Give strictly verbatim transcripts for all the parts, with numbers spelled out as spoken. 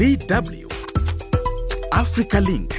D W Africa Link.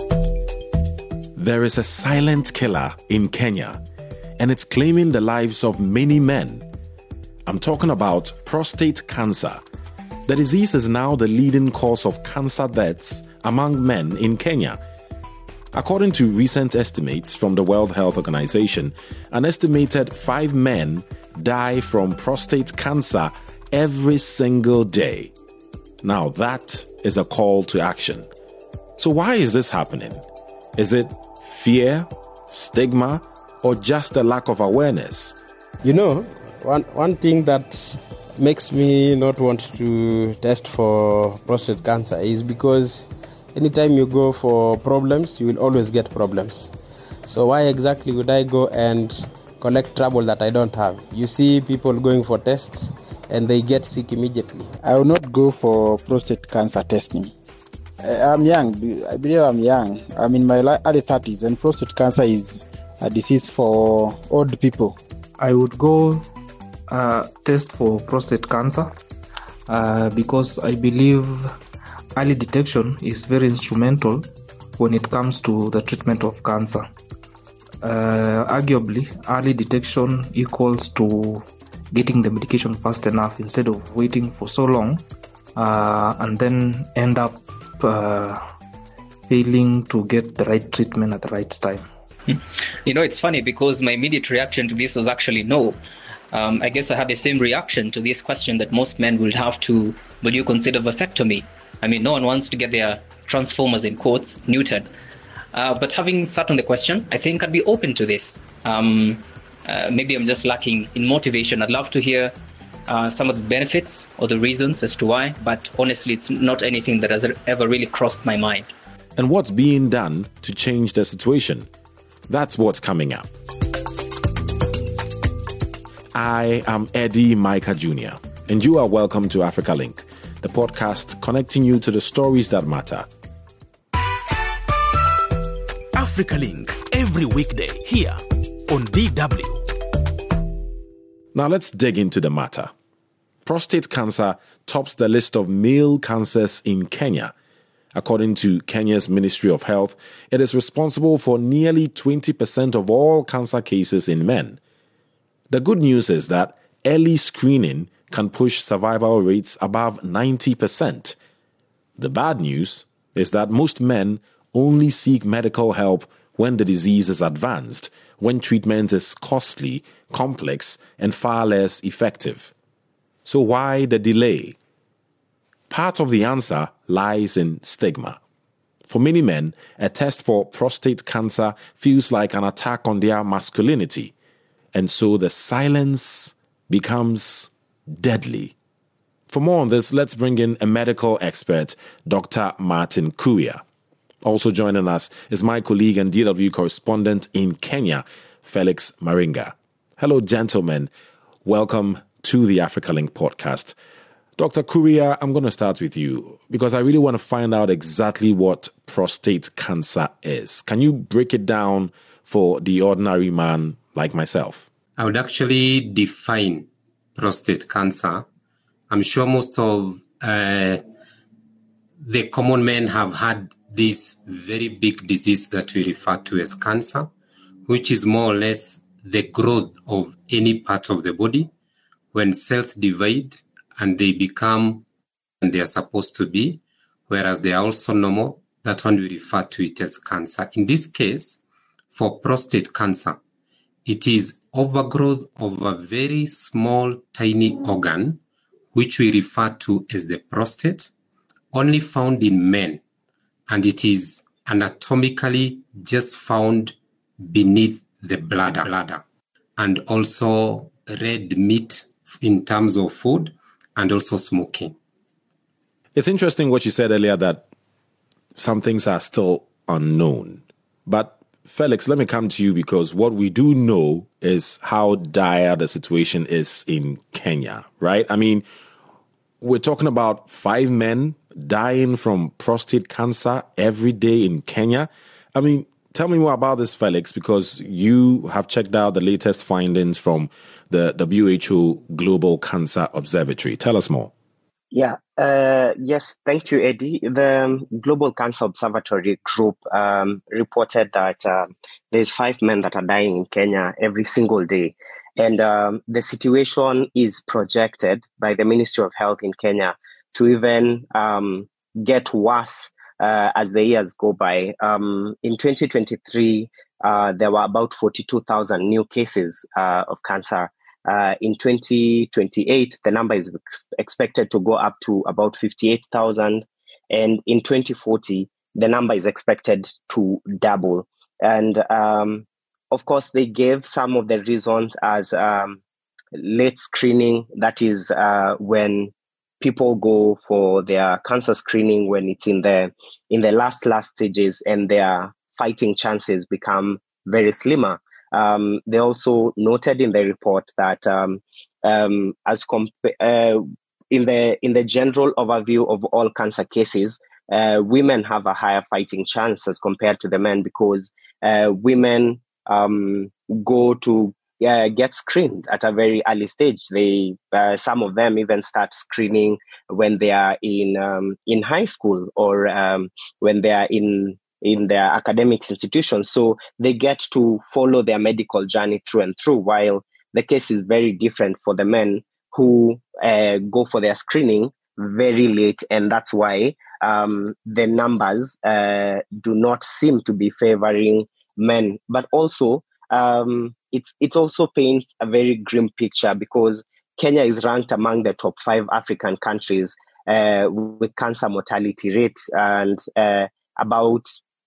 There is a silent killer in Kenya, and it's claiming the lives of many men. I'm talking about prostate cancer. The disease is now the leading cause of cancer deaths among men in Kenya. According to recent estimates from the World Health Organization, an estimated five men die from prostate cancer every single day. Now that is a call to action. So why is this happening? Is it fear, stigma, or just a lack of awareness? You know, one one thing that makes me not want to test for prostate cancer is because anytime you go for problems, you will always get problems. So why exactly would I go and collect trouble that I don't have? You see people going for tests and they get sick immediately. I will not go for prostate cancer testing. I'm young. I believe I'm young. I'm in my early thirties, and prostate cancer is a disease for old people. I would go uh, test for prostate cancer uh, because I believe early detection is very instrumental when it comes to the treatment of cancer. Uh, arguably, early detection equals to getting the medication fast enough instead of waiting for so long uh, and then end up uh, failing to get the right treatment at the right time. You know, it's funny because my immediate reaction to this was actually no. Um, I guess I had the same reaction to this question that most men would have to, would you consider vasectomy? I mean, no one wants to get their transformers, in quotes, neutered. Uh, but having sat on the question, I think I'd be open to this. Um, uh, maybe I'm just lacking in motivation. I'd love to hear uh, some of the benefits or the reasons as to why, but honestly, it's not anything that has ever really crossed my mind. And what's being done to change the situation? That's what's coming up. I am Eddie Micah Junior, and you are welcome to Africa Link, the podcast connecting you to the stories that matter. Africa Link, every weekday here on D W. Now let's dig into the matter. Prostate cancer tops the list of male cancers in Kenya. According to Kenya's Ministry of Health, it is responsible for nearly twenty percent of all cancer cases in men. The good news is that early screening can push survival rates above ninety percent. The bad news is that most men only seek medical help when the disease is advanced, when treatment is costly, complex, and far less effective. So why the delay? Part of the answer lies in stigma. For many men, a test for prostate cancer feels like an attack on their masculinity, and so the silence becomes deadly. For more on this, let's bring in a medical expert, Doctor Martin Kuria. Also joining us is my colleague and D W correspondent in Kenya, Felix Maringa. Hello, gentlemen. Welcome to the Africa Link podcast. Doctor Kuria, I'm going to start with you because I really want to find out exactly what prostate cancer is. Can you break it down for the ordinary man like myself? I would actually define prostate cancer. I'm sure most of uh, the common men have had this very big disease that we refer to as cancer, which is more or less the growth of any part of the body when cells divide and they become and they are supposed to be, whereas they are also normal. That one we refer to it as cancer. In this case, for prostate cancer, it is overgrowth of a very small, tiny organ, which we refer to as the prostate, only found in men. And it is anatomically just found beneath the bladder, bladder. And also red meat in terms of food, and also smoking. It's interesting what you said earlier that some things are still unknown. But Felix, let me come to you because what we do know is how dire the situation is in Kenya, right? I mean, we're talking about five men dying from prostate cancer every day in Kenya. I mean, tell me more about this, Felix, because you have checked out the latest findings from the W H O Global Cancer Observatory. Tell us more. Yeah, uh, yes, thank you, Eddie. The Global Cancer Observatory Group um, reported that uh, there's five men that are dying in Kenya every single day. And um, the situation is projected by the Ministry of Health in Kenya to even um, get worse uh, as the years go by. Um, in twenty twenty-three, uh, there were about forty-two thousand new cases uh, of cancer. Uh, in twenty twenty-eight, the number is ex- expected to go up to about fifty-eight thousand. And in twenty forty, the number is expected to double. And um, of course, they gave some of the reasons as um, late screening. That is uh, when people go for their cancer screening when it's in the in the last last stages and their fighting chances become very slimmer. Um, they also noted in the report that um, um, as comp- uh, in the in the general overview of all cancer cases, uh, women have a higher fighting chance as compared to the men because uh, women um, go to uh, get screened at a very early stage. They uh, some of them even start screening when they are in um, in high school or um, when they are in in their academic institutions. So they get to follow their medical journey through and through, while the case is very different for the men who uh, go for their screening very late. And that's why um, the numbers uh, do not seem to be favoring men. But also, um, it's, it also paints a very grim picture because Kenya is ranked among the top five African countries uh, with cancer mortality rates, and uh, about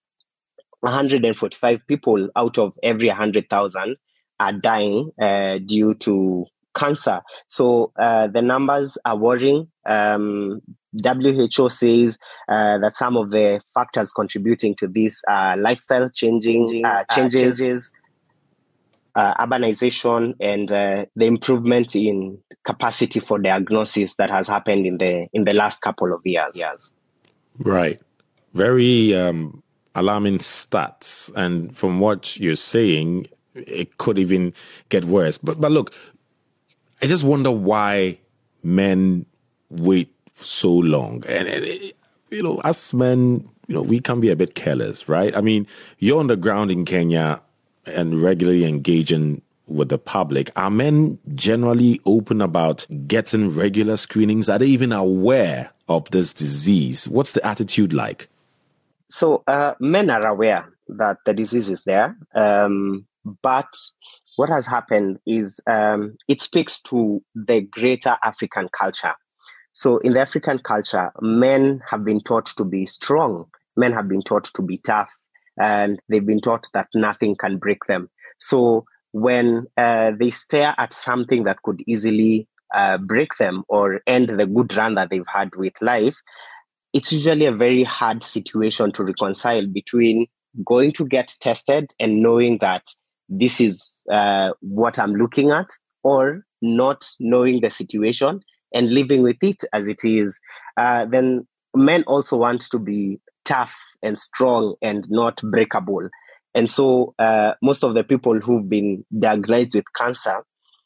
one hundred forty-five people out of every one hundred thousand are dying uh, due to cancer. So uh, the numbers are worrying. Um, W H O says uh, that some of the factors contributing to this are lifestyle changing uh, changes, uh, changes uh, urbanization, and uh, the improvement in capacity for diagnosis that has happened in the in the last couple of years. years. Right. Very um, alarming stats. And from what you're saying, it could even get worse. But but look, I just wonder why men wait so long. And, and it, you know, us men, you know, we can be a bit careless, right? I mean, you're on the ground in Kenya and regularly engaging with the public. Are men generally open about getting regular screenings? Are they even aware of this disease? What's the attitude like? So uh, men are aware that the disease is there, um, but what has happened is um, it speaks to the greater African culture. So in the African culture, men have been taught to be strong. Men have been taught to be tough, and they've been taught that nothing can break them. So when uh, they stare at something that could easily uh, break them or end the good run that they've had with life, it's usually a very hard situation to reconcile between going to get tested and knowing that this is uh, what I'm looking at, or not knowing the situation and living with it as it is. Uh, then men also want to be tough and strong and not breakable. And so uh, most of the people who've been diagnosed with cancer,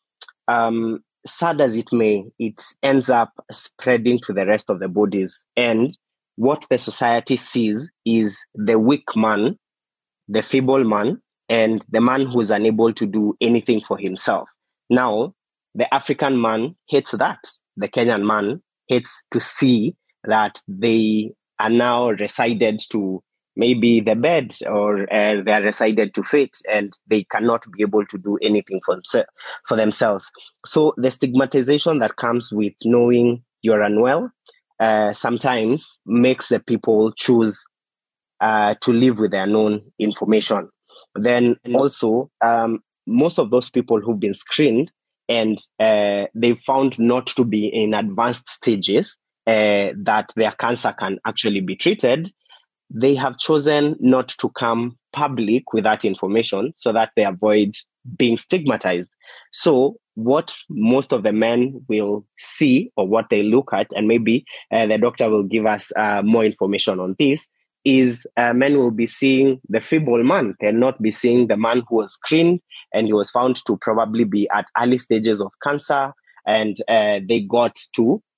um, sad as it may, it ends up spreading to the rest of the bodies. And what the society sees is the weak man, the feeble man, and the man who's unable to do anything for himself. Now, the African man hates that. The Kenyan man hates to see that they are now resided to maybe the bed, or uh, they are resided to fate, and they cannot be able to do anything for, themse- for themselves. So the stigmatization that comes with knowing you're unwell uh, sometimes makes the people choose uh, to live with their known information. Then also, um, most of those people who've been screened and uh, they found not to be in advanced stages uh, that their cancer can actually be treated, they have chosen not to come public with that information so that they avoid being stigmatized. So what most of the men will see, or what they look at, and maybe uh, the doctor will give us uh, more information on this, is uh, men will be seeing the feeble man. They'll not be seeing the man who was screened and he was found to probably be at early stages of cancer, and uh, they got to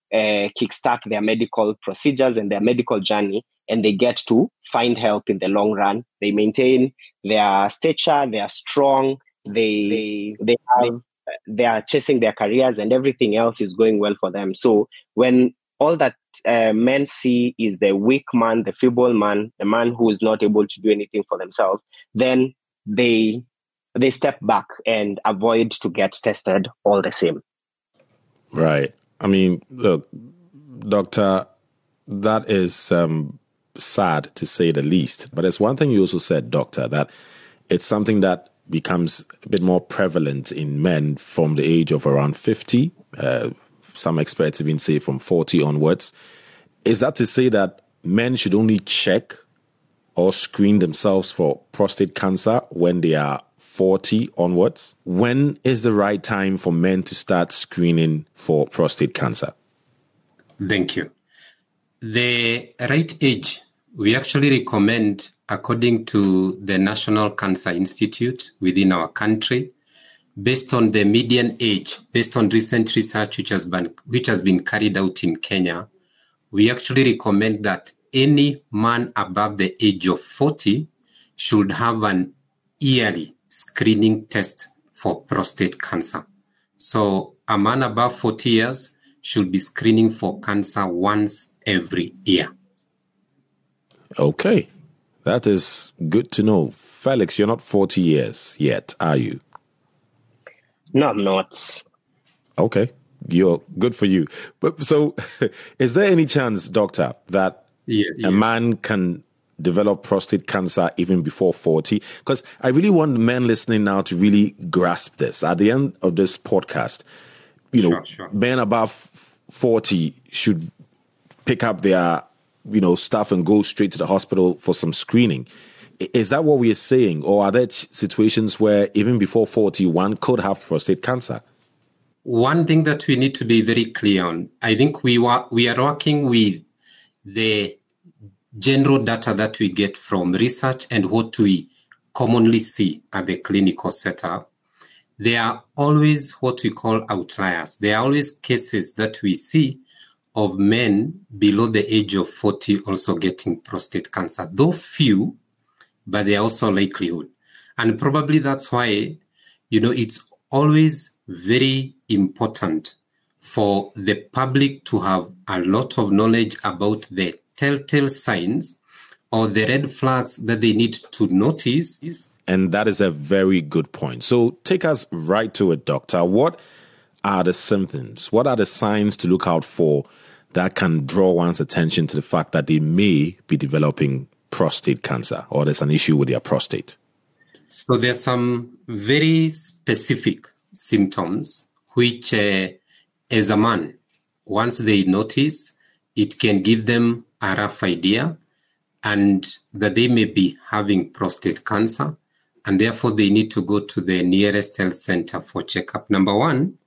uh, kickstart their medical procedures and their medical journey, and they get to find help in the long run. They maintain their stature, they are strong, they they they have they are chasing their careers, and everything else is going well for them. So when all that uh, men see is the weak man, the feeble man, the man who is not able to do anything for themselves, then they they step back and avoid to get tested all the same. Right. I mean, look, Doctor, that is um, sad to say the least. But there's one thing you also said, Doctor, that it's something that becomes a bit more prevalent in men from the age of around fifty. Uh, some experts even say from forty onwards. Is that to say that men should only check or screen themselves for prostate cancer when they are forty onwards? When is the right time for men to start screening for prostate cancer? Thank you. The right age, we actually recommend, according to the National Cancer Institute within our country, based on the median age, based on recent research which has been, which has been carried out in Kenya, we actually recommend that any man above the age of forty should have an yearly screening test for prostate cancer. So a man above forty years should be screening for cancer once every year. Okay, that is good to know. Felix, you're not forty years yet, are you? No, I'm not. Okay, you're good for you. But so, is there any chance, Doctor, that yes, a yes. man can develop prostate cancer even before forty? Because I really want men listening now to really grasp this. At the end of this podcast, you know, Sure, sure. men above forty should pick up their, you know, stuff and go straight to the hospital for some screening. Is that what we are saying? Or are there situations where even before forty, one could have prostate cancer? One thing that we need to be very clear on, I think we, wa- we are working with the general data that we get from research and what we commonly see at the clinical setup. There are always what we call outliers. There are always cases that we see of men below the age of forty also getting prostate cancer, though few, but they are also likelihood. And probably that's why, you know, it's always very important for the public to have a lot of knowledge about the telltale signs or the red flags that they need to notice. And that is a very good point. So take us right to it, Doctor. What are the symptoms? What are the signs to look out for that can draw one's attention to the fact that they may be developing prostate cancer or there's an issue with their prostate? So there's some very specific symptoms which, uh, as a man, once they notice, it can give them a rough idea and that they may be having prostate cancer, and therefore they need to go to the nearest health center for checkup. Number one,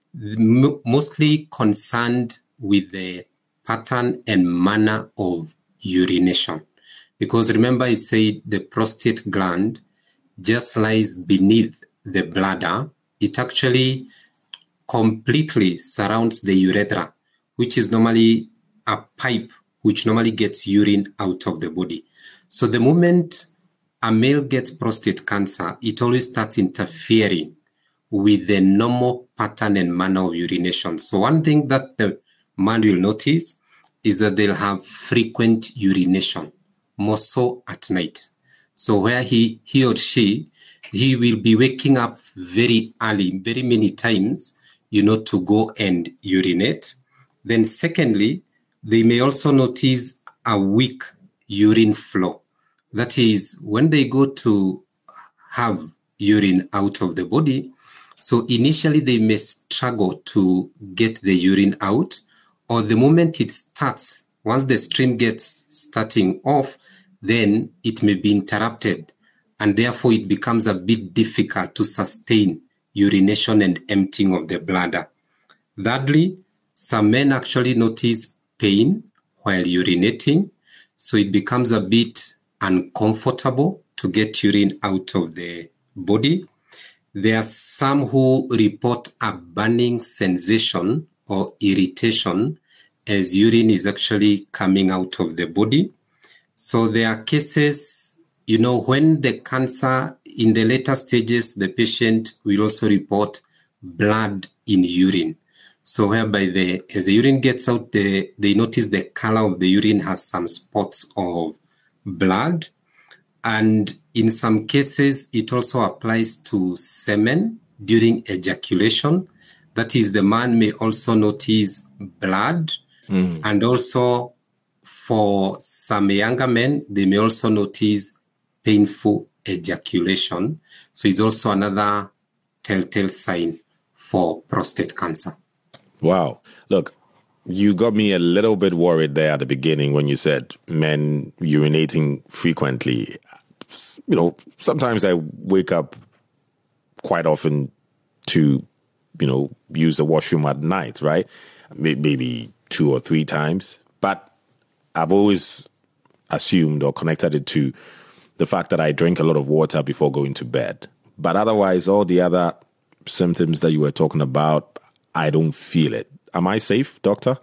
m- mostly concerned with the pattern and manner of urination. Because remember, I said the prostate gland just lies beneath the bladder. It actually completely surrounds the urethra, which is normally a pipe which normally gets urine out of the body. So the moment a male gets prostate cancer, it always starts interfering with the normal pattern and manner of urination. So one thing that the man will notice is that they'll have frequent urination, more so at night. So where he, he or she, he will be waking up very early, very many times, you know, to go and urinate. Then secondly, they may also notice a weak urine flow. That is, when they go to have urine out of the body, so initially they may struggle to get the urine out, or the moment it starts, once the stream gets starting off, then it may be interrupted, and therefore it becomes a bit difficult to sustain urination and emptying of the bladder. Thirdly, some men actually notice pain while urinating, so it becomes a bit uncomfortable to get urine out of the body. There are some who report a burning sensation or irritation as urine is actually coming out of the body. So there are cases, you know, when the cancer in the later stages, the patient will also report blood in urine. So whereby the as the urine gets out, the, they notice the color of the urine has some spots of blood. And in some cases, it also applies to semen during ejaculation. That is, the man may also notice blood. Mm. And also for some younger men, they may also notice painful ejaculation. So it's also another telltale sign for prostate cancer. Wow. Look, you got me a little bit worried there at the beginning when you said men urinating frequently. You know, sometimes I wake up quite often to, you know, use the washroom at night, right? Maybe two or three times. But I've always assumed or connected it to the fact that I drink a lot of water before going to bed. But otherwise, all the other symptoms that you were talking about, I don't feel it. Am I safe, doctor?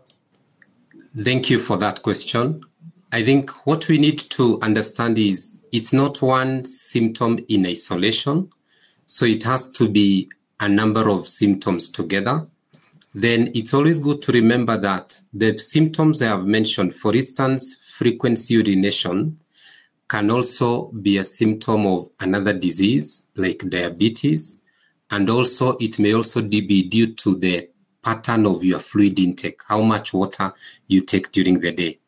Thank you for that question. I think what we need to understand is it's not one symptom in isolation. So it has to be a number of symptoms together. Then it's always good to remember that the symptoms I have mentioned, for instance, frequent urination, can also be a symptom of another disease like diabetes. And also it may also be due to the pattern of your fluid intake, how much water you take during the day.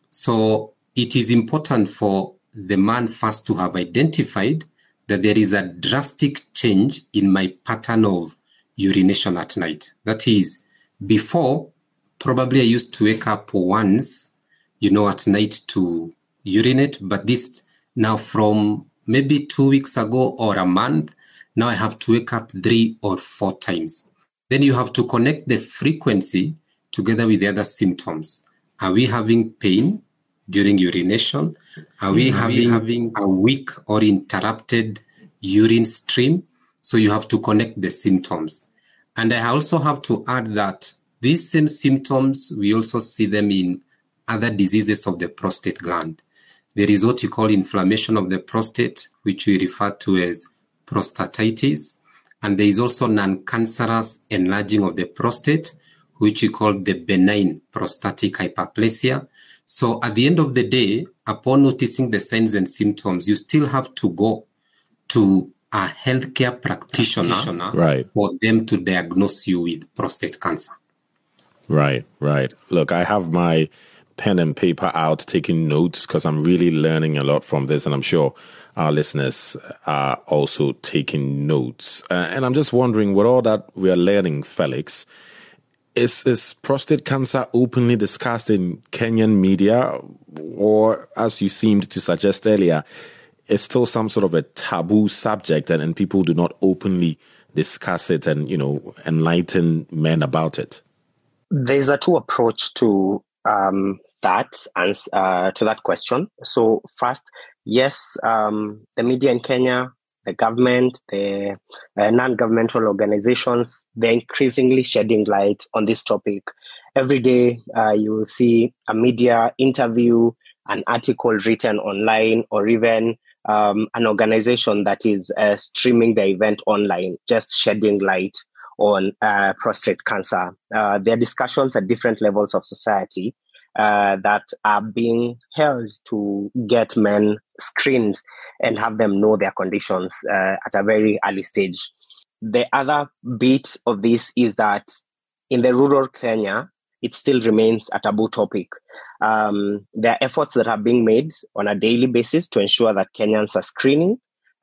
So it is important for the man first to have identified that there is a drastic change in my pattern of urination at night. That is, before, probably I used to wake up once, you know, at night to urinate, but this now from maybe two weeks ago or a month, now I have to wake up three or four times. Then you have to connect the frequency together with the other symptoms. Are we having pain during urination? Are we, mm-hmm. having, having a weak or interrupted urine stream? So you have to connect the symptoms. And I also have to add that these same symptoms, we also see them in other diseases of the prostate gland. There is what you call inflammation of the prostate, which we refer to as prostatitis. And there is also non-cancerous enlarging of the prostate, which we call the benign prostatic hyperplasia. So at the end of the day, upon noticing the signs and symptoms, you still have to go to a healthcare practitioner, practitioner right. for them to diagnose you with prostate cancer. Right, right. Look, I have my pen and paper out taking notes because I'm really learning a lot from this, and I'm sure our listeners are also taking notes. Uh, and I'm just wondering, with all that we are learning, Felix, is, is prostate cancer openly discussed in Kenyan media, or, as you seemed to suggest earlier, it's still some sort of a taboo subject and, and people do not openly discuss it and, you know, enlighten men about it? There's a two approach to um, that and uh, to that question. So first, yes, um, the media in Kenya, the government, the uh, non-governmental organizations, they're increasingly shedding light on this topic. Every day, uh, you will see a media interview, an article written online, or even um, an organization that is uh, streaming the event online, just shedding light on uh, prostate cancer. Uh, there are discussions at different levels of society uh, that are being held to get men screened and have them know their conditions uh, at a very early stage. The other bit of this is that in the rural Kenya, it still remains a taboo topic. Um, there are efforts that are being made on a daily basis to ensure that Kenyans are screening.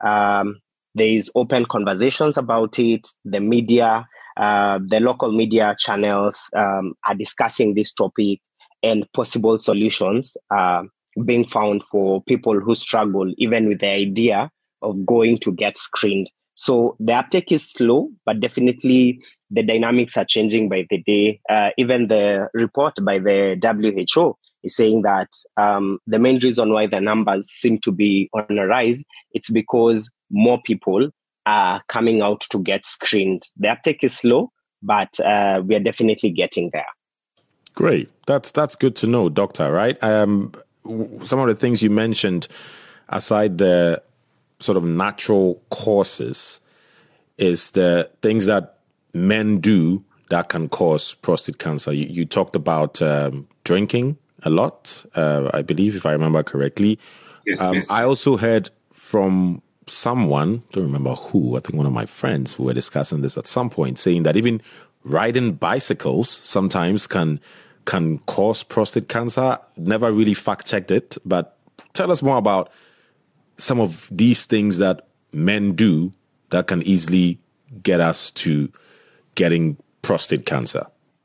Um, there is open conversations about it. The media, uh, the local media channels um, are discussing this topic, and possible solutions are being found for people who struggle even with the idea of going to get screened. So the uptake is slow, but definitely the dynamics are changing by the day. Uh, even the report by the W H O is saying that um, the main reason why the numbers seem to be on a rise, it's because more people are coming out to get screened. The uptake is slow, but uh, we are definitely getting there. Great. That's that's good to know, Doctor, right? Um, some of the things you mentioned, aside the sort of natural causes, is the things that men do that can cause prostate cancer. You, you talked about um, drinking a lot, uh, I believe, if I remember correctly. Yes, um, yes. I also heard from someone, don't remember who, I think one of my friends who were discussing this at some point, saying that even riding bicycles sometimes can can cause prostate cancer. Never really fact-checked it, but tell us more about some of these things that men do that can easily get us to getting prostate cancer.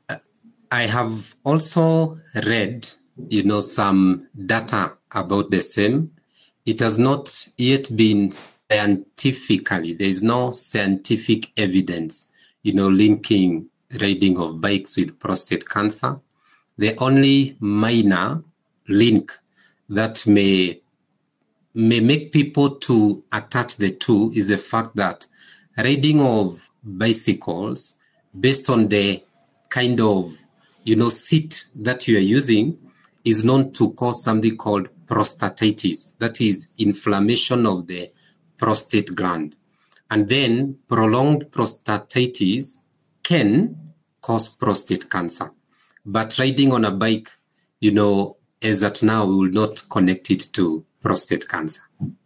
I have also read, you know, some data about the same. It has not yet been scientifically, there is no scientific evidence, you know, linking riding of bikes with prostate cancer. The only minor link that may may make people to attach the two is the fact that riding of bicycles, based on the kind of, you know, seat that you are using, is known to cause something called prostatitis. That is inflammation of the prostate gland. And then prolonged prostatitis can cause prostate cancer. But riding on a bike, you know, as at now, we will not connect it to prostate cancer.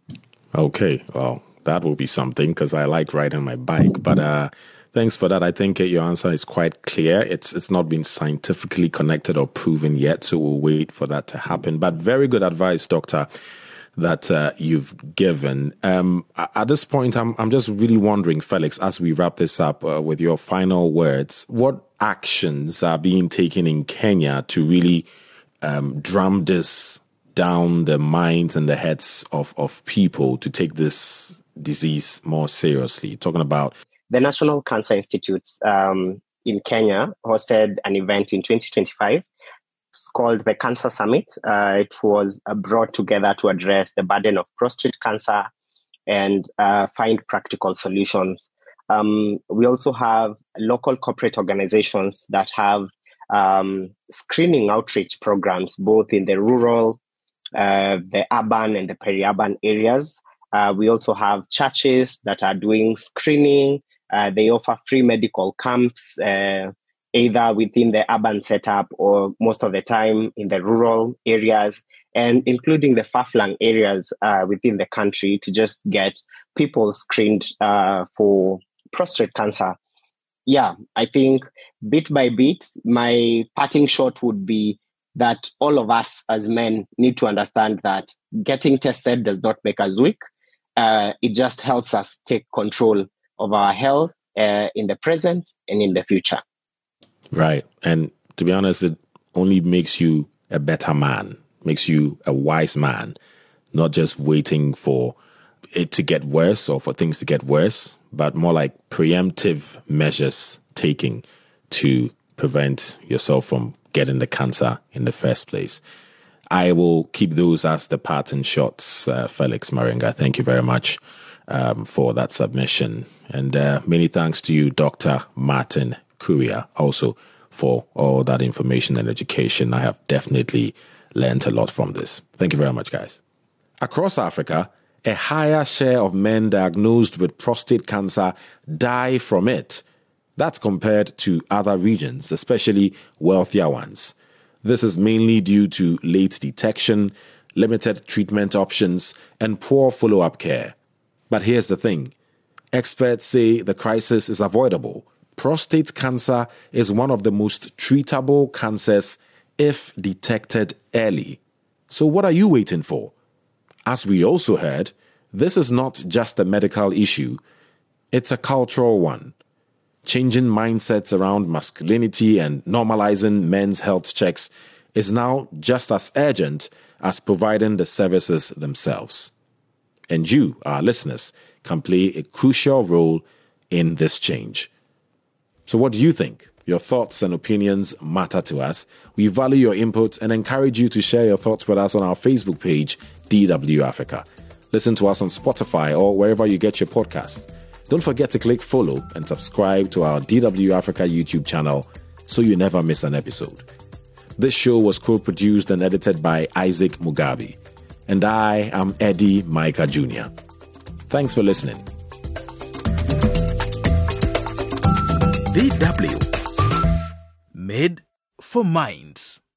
Okay, well, that will be something because I like riding my bike. But uh, thanks for that. I think uh, your answer is quite clear. It's it's not been scientifically connected or proven yet, so we'll wait for that to happen. But very good advice, Doctor, that uh, you've given. Um, at this point, I'm I'm just really wondering, Felix, as we wrap this up uh, with your final words, what actions are being taken in Kenya to really um, drum this down the minds and the heads of, of people to take this disease more seriously? Talking about the National Cancer Institute um, in Kenya hosted an event in twenty twenty-five. It's called the Cancer Summit. Uh, it was uh, brought together to address the burden of prostate cancer and uh, find practical solutions. Um, we also have local corporate organizations that have um, screening outreach programs, both in the rural, uh, the urban, and the peri-urban areas. Uh, we also have churches that are doing screening. Uh, they offer free medical camps, uh, either within the urban setup or most of the time in the rural areas, and including the far-flung areas uh, within the country to just get people screened uh, for prostate cancer. Yeah, I think bit by bit, my parting shot would be that all of us as men need to understand that getting tested does not make us weak. Uh, it just helps us take control of our health uh, in the present and in the future. Right. And to be honest, it only makes you a better man, makes you a wise man, not just waiting for it to get worse or for things to get worse, but more like preemptive measures taking to prevent yourself from getting the cancer in the first place. I will keep those as the parting shots, uh, Felix Maringa. Thank you very much um, for that submission. And uh, many thanks to you, Doctor Martin Kuria, also for all that information and education. I have definitely learned a lot from this. Thank you very much, guys. Across Africa, a higher share of men diagnosed with prostate cancer die from it. That's compared to other regions, especially wealthier ones. This is mainly due to late detection, limited treatment options, and poor follow-up care. But here's the thing. Experts say the crisis is avoidable. Prostate cancer is one of the most treatable cancers if detected early. So what are you waiting for? As we also heard, this is not just a medical issue, it's a cultural one. Changing mindsets around masculinity and normalizing men's health checks is now just as urgent as providing the services themselves. And you, our listeners, can play a crucial role in this change. So what do you think? Your thoughts and opinions matter to us. We value your input and encourage you to share your thoughts with us on our Facebook page, D W Africa. Listen to us on Spotify or wherever you get your podcasts. Don't forget to click follow and subscribe to our D W Africa YouTube channel so you never miss an episode. This show was co-produced and edited by Isaac Mugabe. And I am Eddie Micah Junior Thanks for listening. D W. Made for Minds.